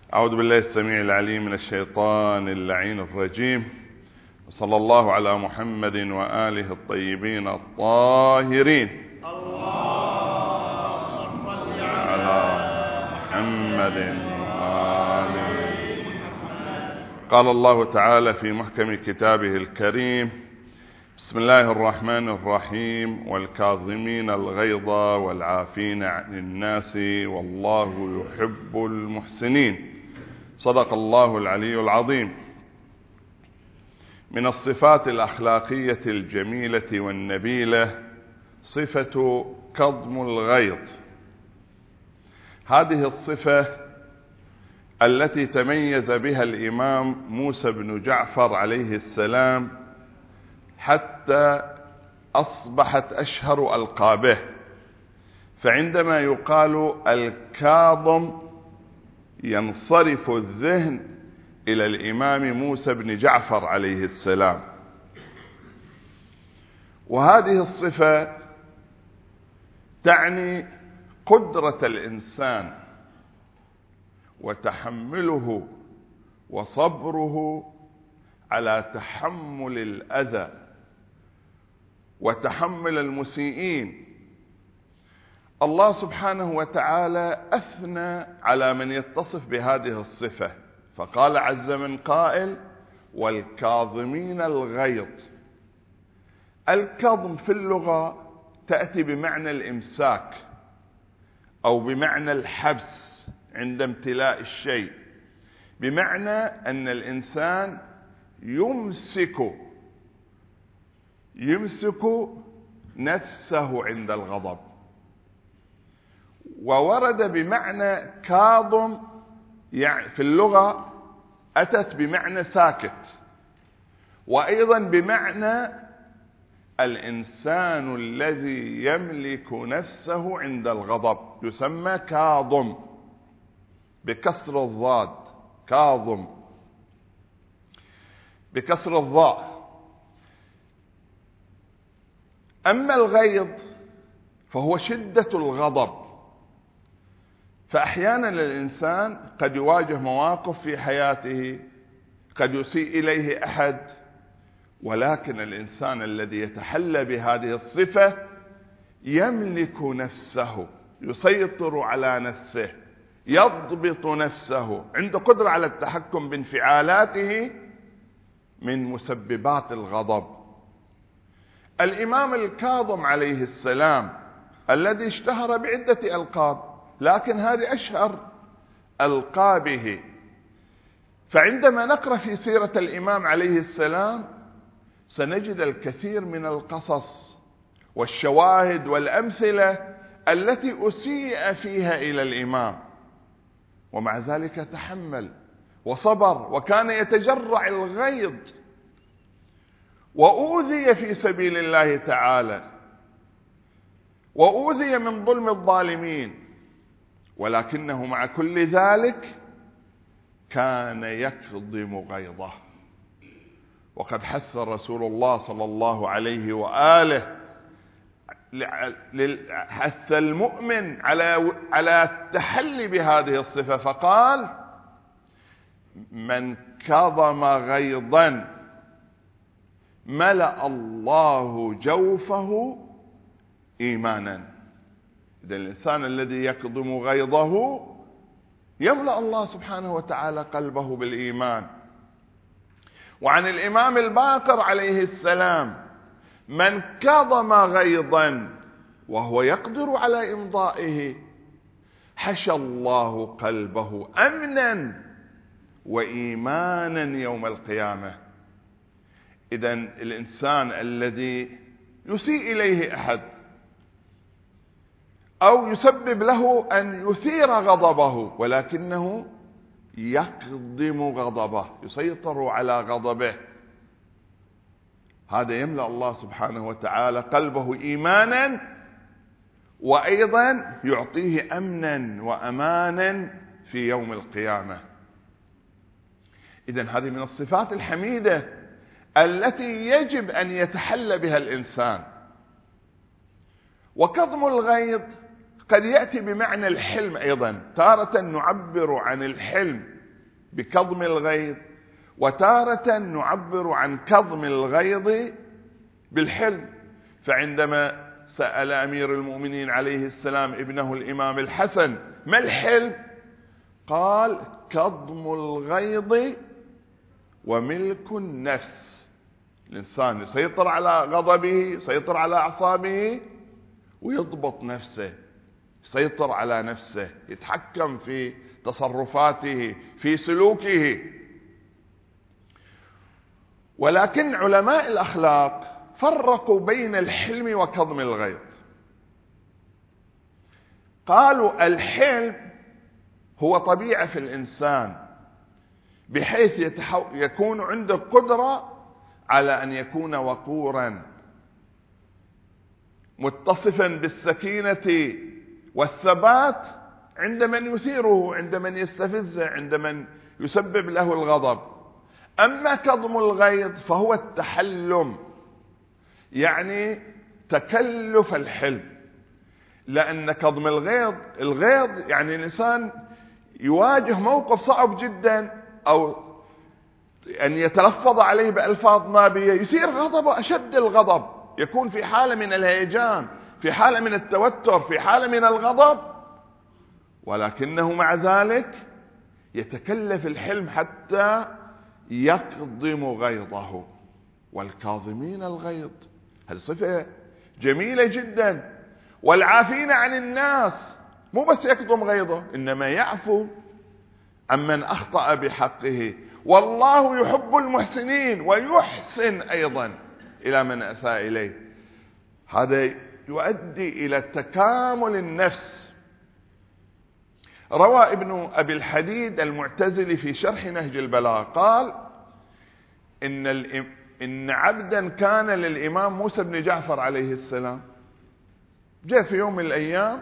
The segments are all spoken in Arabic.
أعوذ بالله السميع العليم من الشيطان اللعين الرجيم، وصلى الله على محمد وآله الطيبين الطاهرين. اللهم صل على محمد وآله. قال الله تعالى في محكم كتابه الكريم: بسم الله الرحمن الرحيم: والكاظمين الغيظ والعافين عن الناس والله يحب المحسنين. صدق الله العلي العظيم. من الصفات الأخلاقية الجميلة والنبيلة صفة كظم الغيظ. هذه الصفة التي تميز بها الإمام موسى بن جعفر عليه السلام حتى أصبحت أشهر ألقابه. فعندما يقال الكاظم ينصرف الذهن إلى الإمام موسى بن جعفر عليه السلام. وهذه الصفة تعني قدرة الإنسان وتحمله وصبره على تحمل الأذى وتحمل المسيئين. الله سبحانه وتعالى أثنى على من يتصف بهذه الصفة، فقال عز من قائل: والكاظمين الغيظ. الكظم في اللغة تأتي بمعنى الإمساك أو بمعنى الحبس عند امتلاء الشيء، بمعنى أن الإنسان يمسك نفسه عند الغضب. وورد بمعنى كاظم يعني في اللغة أتت بمعنى ساكت، وأيضا بمعنى الإنسان الذي يملك نفسه عند الغضب يسمى كاظم بكسر الضاد، كاظم بكسر الضاء. أما الغيظ فهو شدة الغضب. فأحيانا الإنسان قد يواجه مواقف في حياته قد يسيء إليه أحد، ولكن الإنسان الذي يتحلى بهذه الصفة يملك نفسه، يسيطر على نفسه، يضبط نفسه، عنده قدرة على التحكم بانفعالاته من مسببات الغضب. الإمام الكاظم عليه السلام الذي اشتهر بعدة ألقاب، لكن هذه أشهر ألقابه. فعندما نقرأ في سيرة الإمام عليه السلام سنجد الكثير من القصص والشواهد والأمثلة التي أسيء فيها إلى الإمام، ومع ذلك تحمل وصبر، وكان يتجرع الغيظ، وأوذي في سبيل الله تعالى، وأوذي من ظلم الظالمين، ولكنه مع كل ذلك كان يكظم غيظه. وقد حث رسول الله صلى الله عليه وآله حث المؤمن على التحلي بهذه الصفة، فقال: من كظم غيظا ملأ الله جوفه إيمانا. إذا الإنسان الذي يكظم غيظه يملأ الله سبحانه وتعالى قلبه بالإيمان. وعن الإمام الباقر عليه السلام: من كظم غيظا وهو يقدر على إمضائه حشى الله قلبه أمنا وإيمانا يوم القيامة. إذا الإنسان الذي يسيء إليه أحد أو يسبب له أن يثير غضبه، ولكنه يكظم غضبه، يسيطر على غضبه، هذا يملأ الله سبحانه وتعالى قلبه إيمانا، وأيضا يعطيه أمنا وأمانا في يوم القيامة. إذن هذه من الصفات الحميدة التي يجب أن يتحلى بها الإنسان. وكظم الغيظ قد يأتي بمعنى الحلم أيضا، تارة نعبر عن الحلم بكظم الغيظ، وتارة نعبر عن كظم الغيظ بالحلم. فعندما سأل أمير المؤمنين عليه السلام ابنه الإمام الحسن ما الحلم؟ قال كظم الغيظ وملك النفس. الإنسان يسيطر على غضبه، يسيطر على أعصابه، ويضبط نفسه، يسيطر على نفسه، يتحكم في تصرفاته، في سلوكه. ولكن علماء الأخلاق فرقوا بين الحلم وكظم الغيظ. قالوا الحلم هو طبيعة في الإنسان، بحيث يكون عنده قدرة على أن يكون وقورا، متصفا بالسكينة والثبات عند من يثيره، عند من يستفزه، عند من يسبب له الغضب. أما كظم الغيظ فهو التحلم، يعني تكلف الحلم. لأن كظم الغيظ يعني الإنسان يواجه موقف صعب جدا، أو أن يتلفظ عليه بألفاظ نابية يثير غضبه أشد الغضب، يكون في حالة من الهيجان، في حالة من التوتر، في حالة من الغضب، ولكنه مع ذلك يتكلف الحلم حتى يكظم غيظه. والكاظمين الغيظ هذه صفة جميلة جدا. والعافين عن الناس مو بس يكظم غيظه، إنما يعفو عمن أخطأ بحقه. والله يحب المحسنين ويحسن أيضا إلى من أساء إليه. هذا يؤدي إلى تكامل النفس. روى ابن أبي الحديد المعتزلي في شرح نهج البلاغة قال إن عبدا كان للإمام موسى بن جعفر عليه السلام، جاء في يوم من الأيام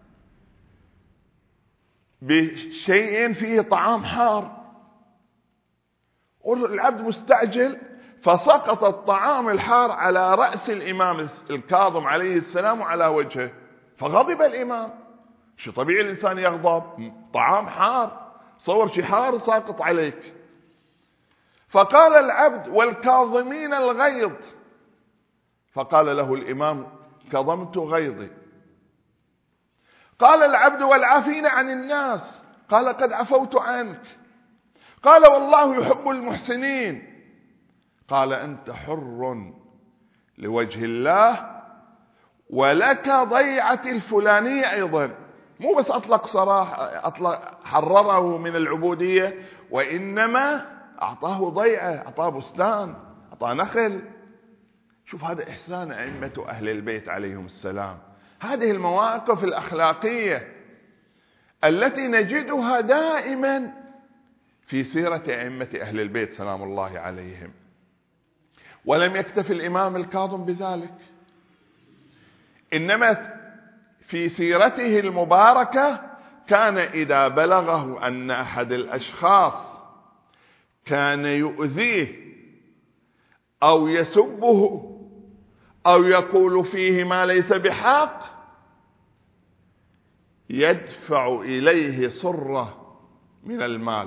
بشيء فيه طعام حار، والعبد مستعجل، فسقط الطعام الحار على رأس الإمام الكاظم عليه السلام وعلى وجهه، فغضب الإمام. شو طبيعي الإنسان يغضب؟ طعام حار، صور شي حار ساقط عليك. فقال العبد والكاظمين الغيظ، فقال له الإمام كظمت غيظي. قال العبد والعافين عن الناس، قال قد عفوت عنك. قال والله يحب المحسنين. قال أنت حر لوجه الله، ولك ضيعة الفلانية أيضا. مو بس أطلق حرره من العبودية، وإنما أعطاه ضيعة، أعطاه بستان، أعطاه نخل. شوف هذا إحسان أئمة أهل البيت عليهم السلام. هذه المواقف الأخلاقية التي نجدها دائما في سيرة أئمة أهل البيت سلام الله عليهم. ولم يكتفي الإمام الكاظم بذلك، إنما في سيرته المباركة كان إذا بلغه أن أحد الأشخاص كان يؤذيه أو يسبه أو يقول فيه ما ليس بحق، يدفع إليه صرة من المال،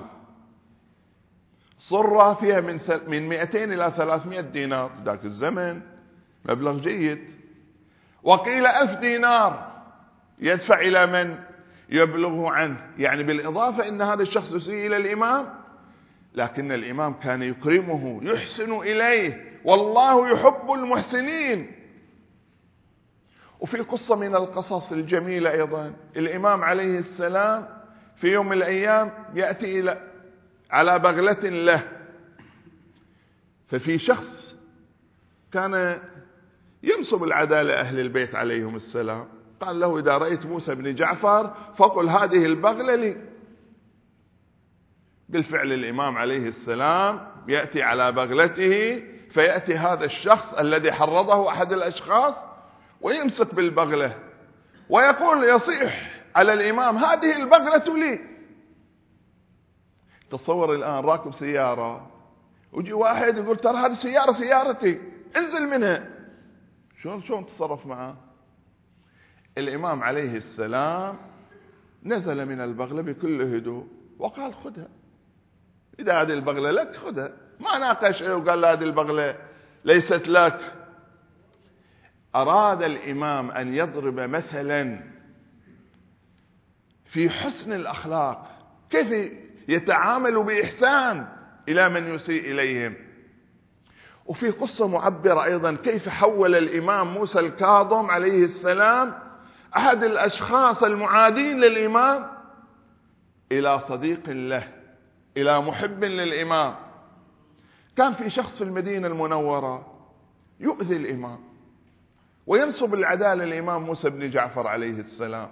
صرة فيها من 200 إلى 300 دينار ذاك الزمن، مبلغ جيد. وقيل 1000 دينار يدفع إلى من يبلغه عنه، يعني بالإضافة إن هذا الشخص يسيء إلى الإمام، لكن الإمام كان يكرمه، يحسن إليه، والله يحب المحسنين. وفي قصة من القصص الجميلة أيضا، الإمام عليه السلام في يوم من الأيام يأتي على بغلة له، ففي شخص كان ينصب العدالة أهل البيت عليهم السلام، قال له إذا رأيت موسى بن جعفر فقل هذه البغلة لي. بالفعل الإمام عليه السلام يأتي على بغلته، فيأتي هذا الشخص الذي حرضه أحد الأشخاص ويمسك بالبغلة ويقول يصيح على الإمام هذه البغلة لي. تصور الآن راكب سيارة ويجي واحد يقول ترى هذه السيارة سيارتي انزل منها، شلون تصرف معه؟ الإمام عليه السلام نزل من البغلة بكل هدوء وقال خذها. إذا هذه البغلة لك خذها، ما ناقش وقال هذه البغلة ليست لك. أراد الإمام أن يضرب مثلا في حسن الأخلاق، كيف يتعامل بإحسان إلى من يسيء إليهم. وفي قصة معبرة أيضا كيف حول الإمام موسى الكاظم عليه السلام أحد الأشخاص المعادين للإمام إلى صديق له، إلى محب للإمام. كان في شخص في المدينة المنورة يؤذي الإمام وينسب العداء للإمام موسى بن جعفر عليه السلام،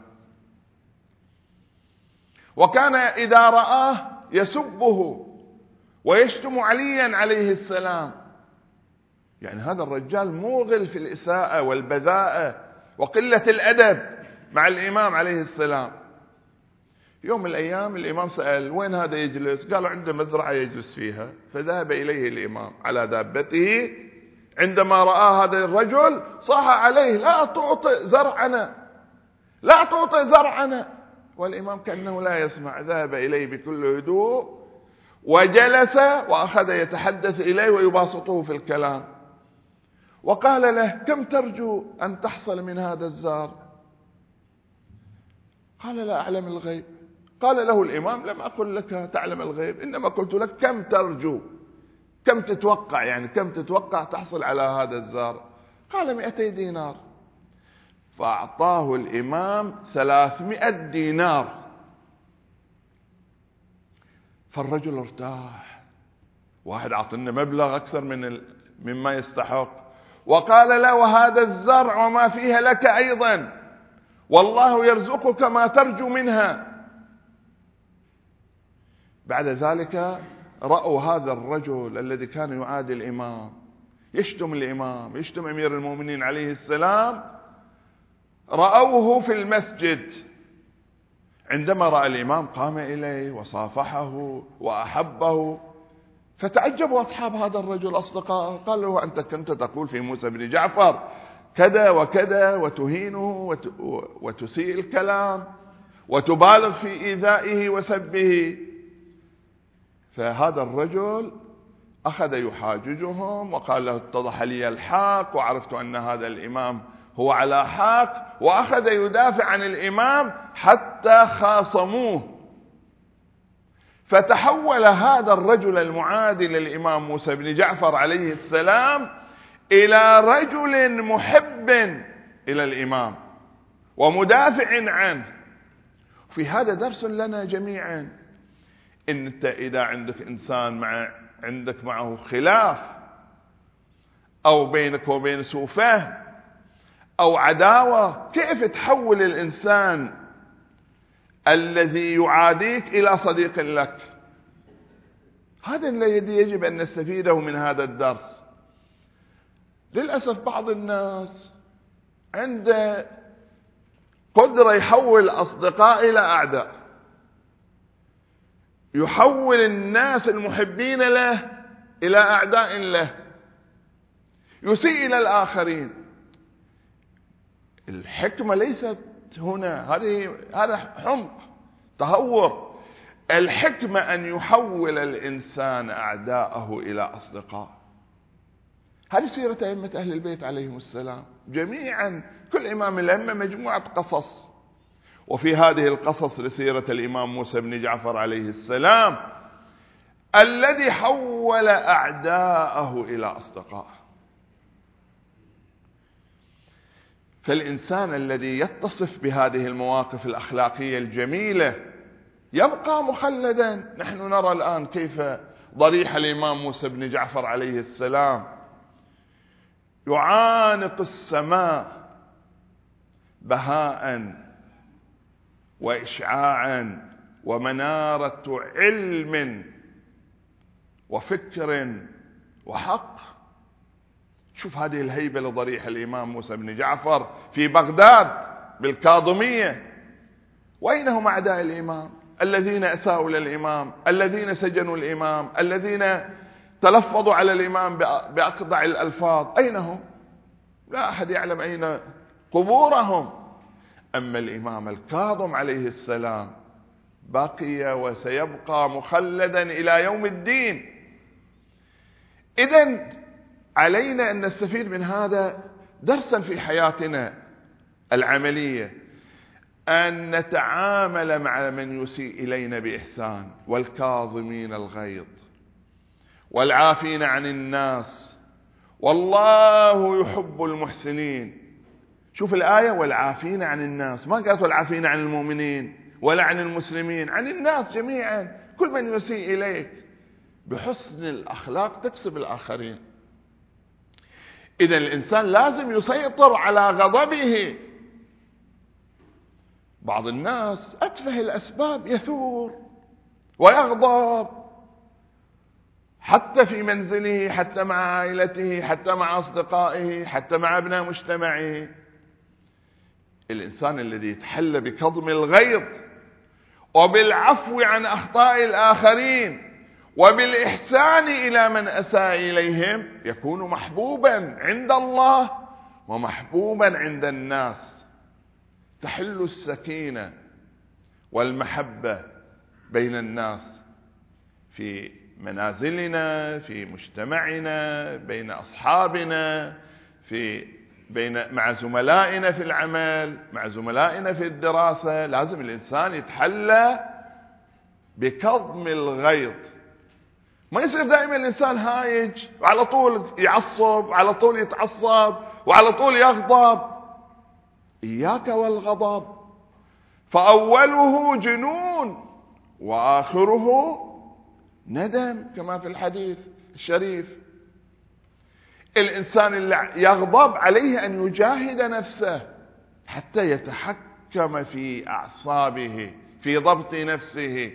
وكان إذا رآه يسبه ويشتم عليا عليه السلام. يعني هذا الرجال موغل في الإساءة والبذاءة وقلة الأدب مع الإمام عليه السلام. يوم من الأيام الإمام سأل وين هذا يجلس؟ قالوا عنده مزرعة يجلس فيها. فذهب إليه الإمام على دابته، عندما رأى هذا الرجل صاح عليه لا تعطي زرعنا، لا تعطي زرعنا. والإمام كأنه لا يسمع، ذهب إليه بكل هدوء وجلس وأخذ يتحدث إليه ويباسطه في الكلام، وقال له كم ترجو أن تحصل من هذا الزار؟ قال لا أعلم الغيب. قال له الإمام لم أقل لك تعلم الغيب، إنما قلت لك كم ترجو، كم تتوقع، يعني كم تتوقع تحصل على هذا الزار؟ قال 200 دينار. فأعطاه الإمام 300 دينار. فالرجل ارتاح، واحد عطنا مبلغ أكثر مما يستحق. وقال له وهذا الزرع وما فيها لك أيضا، والله يرزقك ما ترجو منها. بعد ذلك رأوا هذا الرجل الذي كان يعادي الإمام، يشتم الإمام، يشتم أمير المؤمنين عليه السلام، رأوه في المسجد. عندما رأى الإمام قام إليه وصافحه وأحبه، فتعجبوا أصحاب هذا الرجل أصدقاء، قالوا أنت كنت تقول في موسى بن جعفر كذا وكذا وتهينه وتسيء الكلام وتبالغ في إيذائه وسبه. فهذا الرجل أخذ يحاججهم وقال له اتضح لي الحق وعرفت أن هذا الإمام هو على حق، وأخذ يدافع عن الإمام حتى خاصموه. فتحول هذا الرجل المعادي للإمام موسى بن جعفر عليه السلام إلى رجل محب إلى الإمام ومدافع عنه. في هذا درس لنا جميعا، إن أنت إذا عندك إنسان عندك معه خلاف، أو بينك وبين سوء فهم أو عداوة، كيف تحول الإنسان الذي يعاديك إلى صديق لك؟ هذا الذي يجب أن نستفيده من هذا الدرس. للأسف بعض الناس عنده قدرة يحول أصدقاء إلى أعداء، يحول الناس المحبين له إلى أعداء له، يسيء إلى الآخرين. الحكمة ليست هنا، هذا حمق، تهور. الحكمة أن يحول الإنسان أعداءه إلى أصدقاء. هذه سيرة أئمة أهل البيت عليهم السلام جميعا، كل إمام الأئمة مجموعة قصص. وفي هذه القصص لسيرة الإمام موسى بن جعفر عليه السلام الذي حول أعداءه إلى أصدقاء. فالإنسان الذي يتصف بهذه المواقف الأخلاقية الجميلة يبقى مخلدا. نحن نرى الآن كيف ضريح الإمام موسى بن جعفر عليه السلام يعانق السماء بهاء وإشعاعا ومنارة علم وفكر وحق. شوف هذه الهيبة لضريح الإمام موسى بن جعفر في بغداد بالكاظمية. وأين هم أعداء الإمام الذين أساءوا للإمام، الذين سجنوا الإمام، الذين تلفظوا على الإمام بأقضع الألفاظ؟ أين هم؟ لا أحد يعلم أين قبورهم. أما الإمام الكاظم عليه السلام بقي وسيبقى مخلدا إلى يوم الدين. إذن علينا أن نستفيد من هذا درسا في حياتنا العملية، أن نتعامل مع من يسيء إلينا بإحسان، والكاظمين الغيظ والعافين عن الناس والله يحب المحسنين. شوف الآية، والعافين عن الناس، ما قالت والعافين عن المؤمنين ولا عن المسلمين، عن الناس جميعا، كل من يسيء إليك. بحسن الأخلاق تكسب الآخرين. إذا الإنسان لازم يسيطر على غضبه. بعض الناس أتفه الأسباب يثور ويغضب، حتى في منزله، حتى مع عائلته، حتى مع أصدقائه، حتى مع أبناء مجتمعه. الإنسان الذي يتحلى بكظم الغيظ وبالعفو عن أخطاء الآخرين وبالإحسان إلى من أساء إليهم يكون محبوبا عند الله ومحبوبا عند الناس. تحل السكينة والمحبة بين الناس، في منازلنا، في مجتمعنا، بين أصحابنا، مع زملائنا في العمل، مع زملائنا في الدراسة. لازم الإنسان يتحلى بكظم الغيظ. ما يصير دائما الإنسان هايج وعلى طول يعصب وعلى طول يتعصب وعلى طول يغضب. إياك والغضب، فأوله جنون وآخره ندم، كما في الحديث الشريف. الإنسان اللي يغضب عليه أن يجاهد نفسه حتى يتحكم في أعصابه، في ضبط نفسه.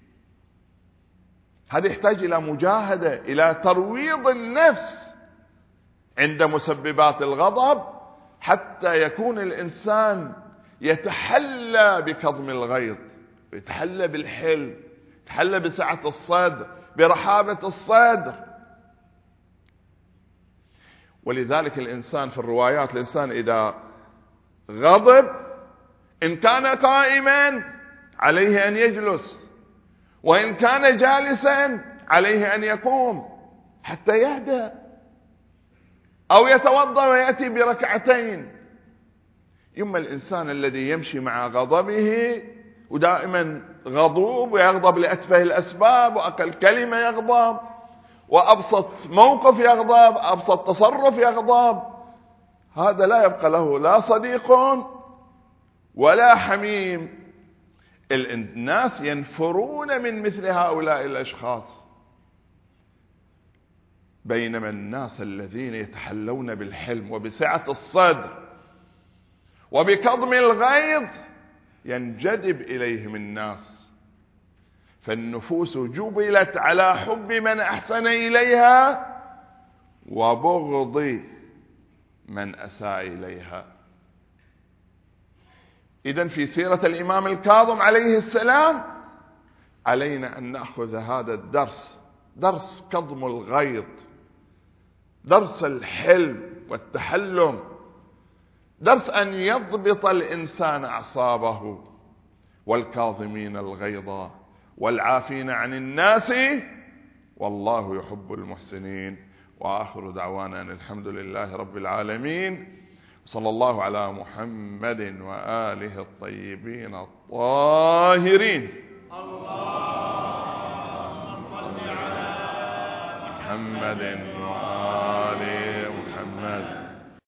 هذا يحتاج إلى مجاهدة، إلى ترويض النفس عند مسببات الغضب، حتى يكون الإنسان يتحلى بكظم الغيظ، يتحلى بالحلم، يتحلى بسعة الصدر، برحابة الصدر. ولذلك الإنسان في الروايات، الإنسان إذا غضب إن كان قائما عليه أن يجلس، وإن كان جالسا عليه أن يقوم حتى يهدأ، أو يتوضأ ويأتي بركعتين. يما الإنسان الذي يمشي مع غضبه ودائما غضوب ويغضب لأتفه الأسباب، وأقل كلمة يغضب، وأبسط موقف يغضب، أبسط تصرف يغضب، هذا لا يبقى له لا صديق ولا حميم. الناس ينفرون من مثل هؤلاء الأشخاص، بينما الناس الذين يتحلون بالحلم وبسعة الصدر وبكظم الغيظ ينجذب إليهم الناس. فالنفوس جبلت على حب من أحسن إليها وبغض من أساء إليها. إذن في سيرة الإمام الكاظم عليه السلام علينا أن نأخذ هذا الدرس، درس كظم الغيظ، درس الحلم والتحلم، درس أن يضبط الإنسان أعصابه. والكاظمين الغيظ والعافين عن الناس والله يحب المحسنين. وآخر دعوانا أن الحمد لله رب العالمين، صلى الله على محمد وآله الطيبين الطاهرين. اللهم صل على محمد وآله